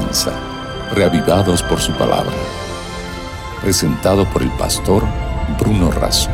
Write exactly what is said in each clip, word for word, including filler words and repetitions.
comienza, reavivados por su palabra. Presentado por el pastor Bruno Razo.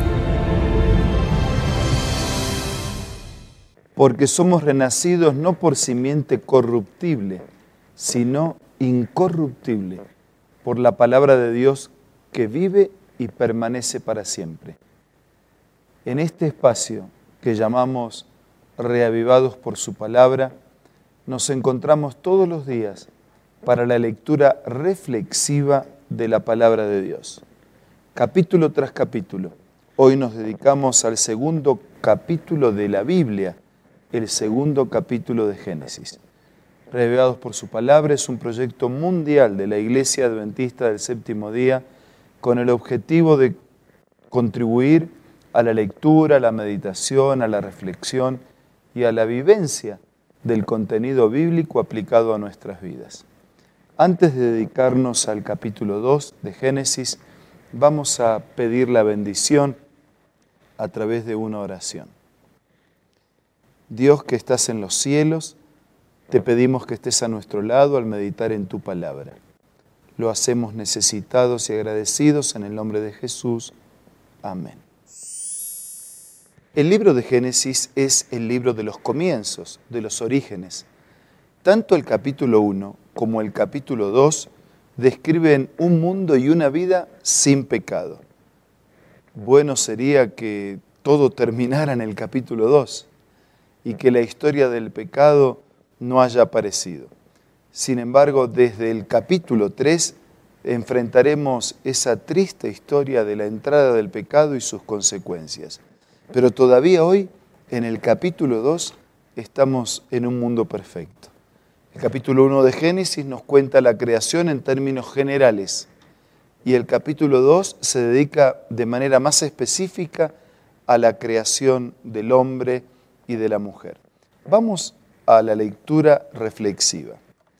Porque somos renacidos no por simiente corruptible, sino incorruptible, por la palabra de Dios que vive y permanece para siempre. En este espacio que llamamos Reavivados por su palabra, nos encontramos todos los días para la lectura reflexiva de la palabra de Dios. Capítulo tras capítulo. Hoy nos dedicamos al segundo capítulo de la Biblia, el segundo capítulo de Génesis. Reavivados por su palabra es un proyecto mundial de la Iglesia Adventista del Séptimo Día con el objetivo de contribuir a la lectura, a la meditación, a la reflexión y a la vivencia del contenido bíblico aplicado a nuestras vidas. Antes de dedicarnos al capítulo dos de Génesis, vamos a pedir la bendición a través de una oración. Dios que estás en los cielos, te pedimos que estés a nuestro lado al meditar en tu palabra. Lo hacemos necesitados y agradecidos en el nombre de Jesús. Amén. El libro de Génesis es el libro de los comienzos, de los orígenes. Tanto el capítulo uno como el capítulo dos describen un mundo y una vida sin pecado. Bueno sería que todo terminara en el capítulo dos y que la historia del pecado no haya aparecido. Sin embargo, desde el capítulo tres enfrentaremos esa triste historia de la entrada del pecado y sus consecuencias. Pero todavía hoy, en el capítulo dos, estamos en un mundo perfecto. El capítulo uno de Génesis nos cuenta la creación en términos generales y el capítulo dos se dedica de manera más específica a la creación del hombre y de la mujer. Vamos a la lectura reflexiva.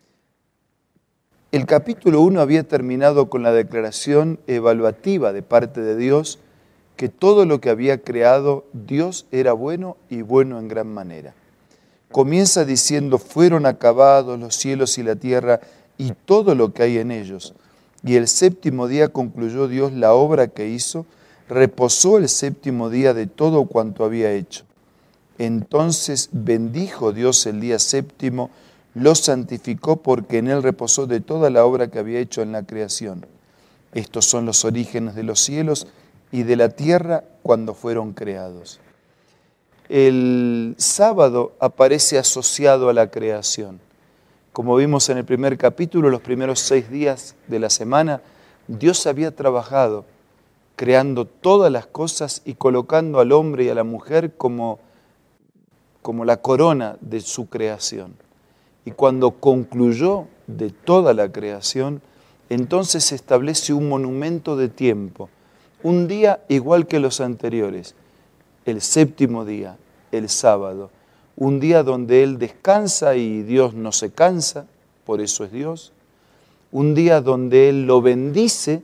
El capítulo uno había terminado con la declaración evaluativa de parte de Dios que todo lo que había creado Dios era bueno y bueno en gran manera. Comienza diciendo, fueron acabados los cielos y la tierra y todo lo que hay en ellos. Y el séptimo día concluyó Dios la obra que hizo, reposó el séptimo día de todo cuanto había hecho. Entonces bendijo Dios el día séptimo, lo santificó porque en él reposó de toda la obra que había hecho en la creación. Estos son los orígenes de los cielos y de la tierra cuando fueron creados. El sábado aparece asociado a la creación. Como vimos en el primer capítulo, los primeros seis días de la semana, Dios había trabajado creando todas las cosas y colocando al hombre y a la mujer como, como la corona de su creación. Y cuando concluyó de toda la creación, entonces se establece un monumento de tiempo, un día igual que los anteriores, el séptimo día, el sábado, un día donde Él descansa y Dios no se cansa, por eso es Dios, un día donde Él lo bendice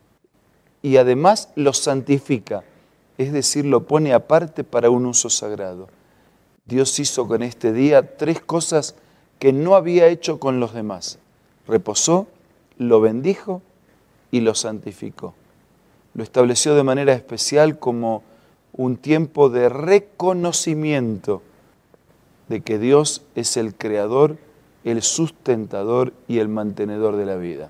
y además lo santifica, es decir, lo pone aparte para un uso sagrado. Dios hizo con este día tres cosas que no había hecho con los demás. Reposó, lo bendijo y lo santificó. Lo estableció de manera especial como un tiempo de reconocimiento de que Dios es el creador, el sustentador y el mantenedor de la vida.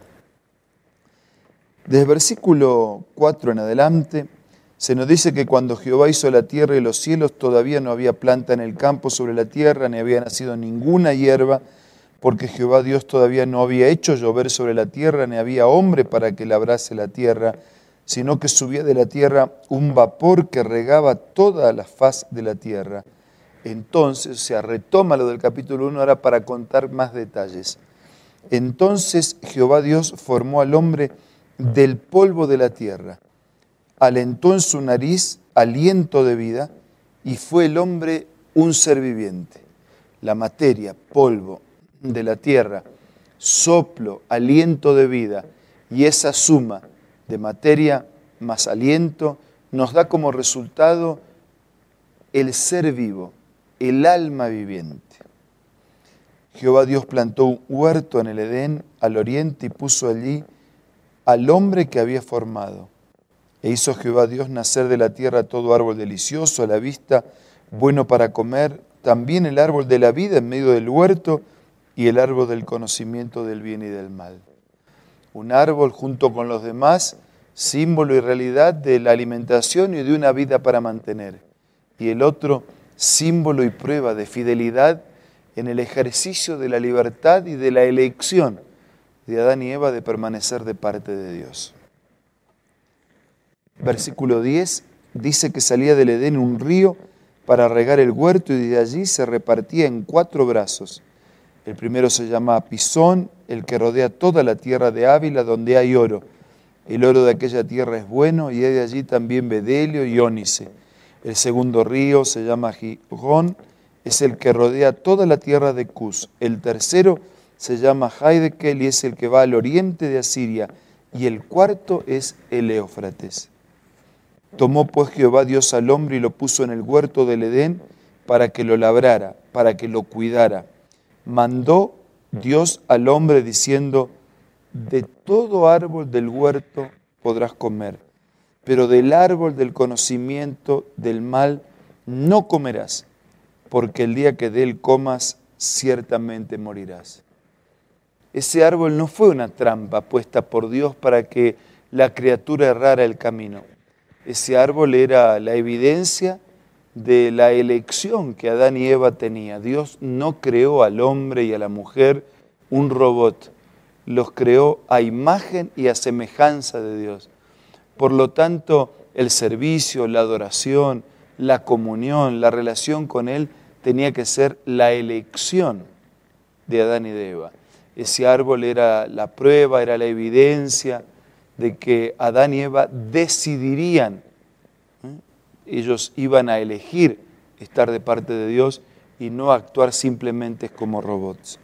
Desde el versículo cuatro en adelante, se nos dice que cuando Jehová hizo la tierra y los cielos, todavía no había planta en el campo sobre la tierra, ni había nacido ninguna hierba, porque Jehová Dios todavía no había hecho llover sobre la tierra, ni había hombre para que labrase la tierra, sino que subía de la tierra un vapor que regaba toda la faz de la tierra. Entonces, o sea, retoma lo del capítulo uno ahora para contar más detalles. Entonces Jehová Dios formó al hombre del polvo de la tierra, alentó en su nariz aliento de vida y fue el hombre un ser viviente. La materia, polvo de la tierra, soplo, aliento de vida y esa suma de materia más aliento nos da como resultado el ser vivo, el alma viviente. Jehová Dios plantó un huerto en el Edén al oriente y puso allí al hombre que había formado. E hizo Jehová Dios nacer de la tierra todo árbol delicioso a la vista, bueno para comer, también el árbol de la vida en medio del huerto y el árbol del conocimiento del bien y del mal. Un árbol junto con los demás, símbolo y realidad de la alimentación y de una vida para mantener. Y el otro, símbolo y prueba de fidelidad en el ejercicio de la libertad y de la elección de Adán y Eva de permanecer de parte de Dios. Versículo diez dice que salía del Edén un río para regar el huerto y de allí se repartía en cuatro brazos. El primero se llama Pisón, el que rodea toda la tierra de Ávila donde hay oro. El oro de aquella tierra es bueno y hay de allí también bedelio y ónice. El segundo río se llama Gihón, es el que rodea toda la tierra de Cus. El tercero se llama Haidekel y es el que va al oriente de Asiria. Y el cuarto es el Éufrates. Tomó pues Jehová Dios al hombre y lo puso en el huerto del Edén para que lo labrara, para que lo cuidara. Mandó Dios al hombre diciendo, de todo árbol del huerto podrás comer, pero del árbol del conocimiento del mal no comerás, porque el día que de él comas, ciertamente morirás. Ese árbol no fue una trampa puesta por Dios para que la criatura errara el camino. Ese árbol era la evidencia de la elección que Adán y Eva tenían. Dios no creó al hombre y a la mujer un robot, los creó a imagen y a semejanza de Dios. Por lo tanto, el servicio, la adoración, la comunión, la relación con Él tenía que ser la elección de Adán y de Eva. Ese árbol era la prueba, era la evidencia de que Adán y Eva decidirían. Ellos iban a elegir estar de parte de Dios y no actuar simplemente como robots.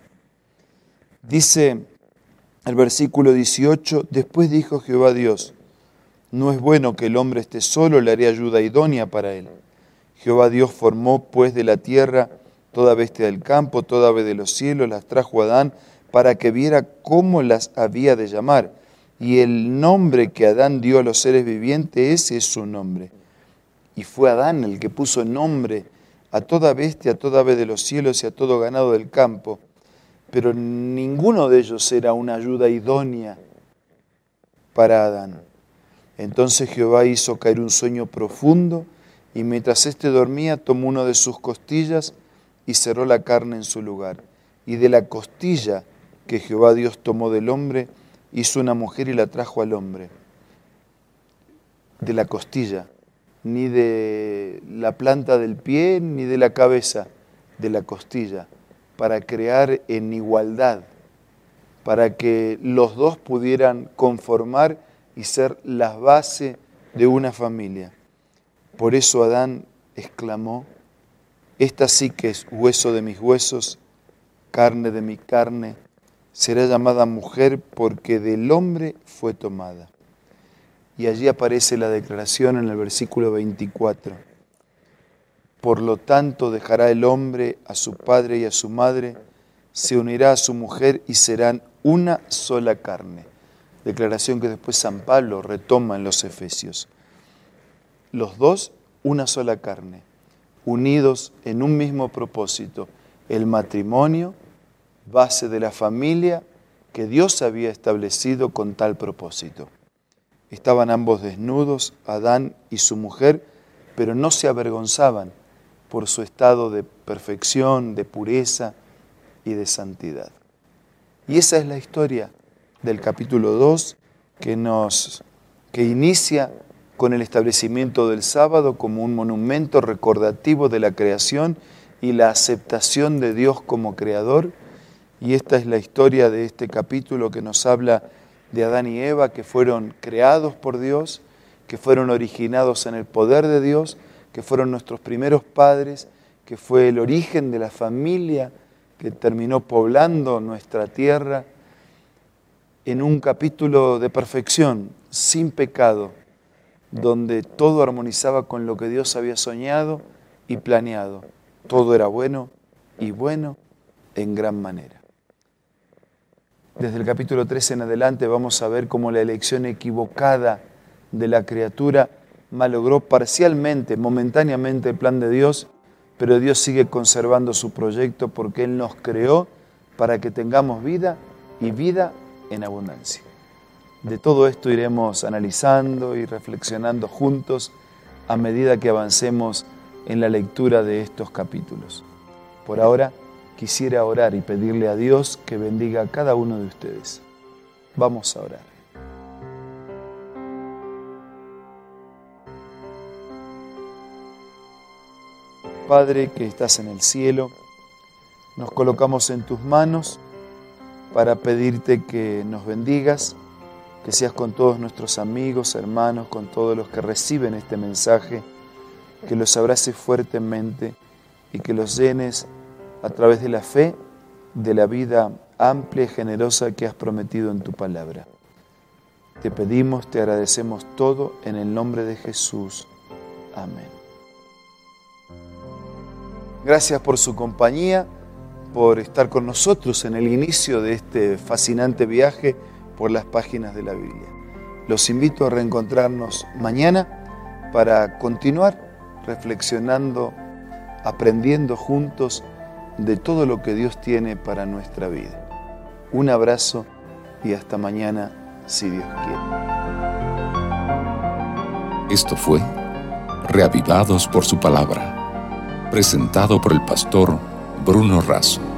Dice el versículo dieciocho, después dijo Jehová Dios, no es bueno que el hombre esté solo, le haré ayuda idónea para él. Jehová Dios formó pues de la tierra toda bestia del campo, toda ave de los cielos, las trajo a Adán para que viera cómo las había de llamar. Y el nombre que Adán dio a los seres vivientes, ese es su nombre. Y fue Adán el que puso nombre a toda bestia, a toda ave de los cielos y a todo ganado del campo. Pero ninguno de ellos era una ayuda idónea para Adán. Entonces Jehová hizo caer un sueño profundo y mientras éste dormía tomó uno de sus costillas y cerró la carne en su lugar. Y de la costilla que Jehová Dios tomó del hombre, hizo una mujer y la trajo al hombre. De la costilla, ni de la planta del pie, ni de la cabeza, de la costilla, para crear en igualdad, para que los dos pudieran conformar y ser la base de una familia. Por eso Adán exclamó, esta sí que es hueso de mis huesos, carne de mi carne, será llamada mujer porque del hombre fue tomada. Y allí aparece la declaración en el versículo veinticuatro. Por lo tanto dejará el hombre a su padre y a su madre, se unirá a su mujer y serán una sola carne. Declaración que después San Pablo retoma en los Efesios. Los dos, una sola carne, unidos en un mismo propósito, el matrimonio, base de la familia que Dios había establecido con tal propósito. Estaban ambos desnudos, Adán y su mujer, pero no se avergonzaban por su estado de perfección, de pureza y de santidad. Y esa es la historia del capítulo dos que, nos, que inicia con el establecimiento del sábado como un monumento recordativo de la creación y la aceptación de Dios como creador. Y esta es la historia de este capítulo que nos habla de Adán y Eva, que fueron creados por Dios, que fueron originados en el poder de Dios, que fueron nuestros primeros padres, que fue el origen de la familia que terminó poblando nuestra tierra, en un capítulo de perfección, sin pecado, donde todo armonizaba con lo que Dios había soñado y planeado. Todo era bueno y bueno en gran manera. Desde el capítulo trece en adelante vamos a ver cómo la elección equivocada de la criatura malogró parcialmente, momentáneamente el plan de Dios, pero Dios sigue conservando su proyecto porque Él nos creó para que tengamos vida y vida en abundancia. De todo esto iremos analizando y reflexionando juntos a medida que avancemos en la lectura de estos capítulos. Por ahora, quisiera orar y pedirle a Dios que bendiga a cada uno de ustedes. Vamos a orar. Padre que estás en el cielo, nos colocamos en tus manos para pedirte que nos bendigas, que seas con todos nuestros amigos, hermanos, con todos los que reciben este mensaje, que los abraces fuertemente y que los llenes a través de la fe, de la vida amplia y generosa que has prometido en tu palabra. Te pedimos, te agradecemos todo en el nombre de Jesús. Amén. Gracias por su compañía, por estar con nosotros en el inicio de este fascinante viaje por las páginas de la Biblia. Los invito a reencontrarnos mañana para continuar reflexionando, aprendiendo juntos de todo lo que Dios tiene para nuestra vida. Un abrazo y hasta mañana, si Dios quiere. Esto fue Reavivados por su palabra, presentado por el pastor Bruno Razo.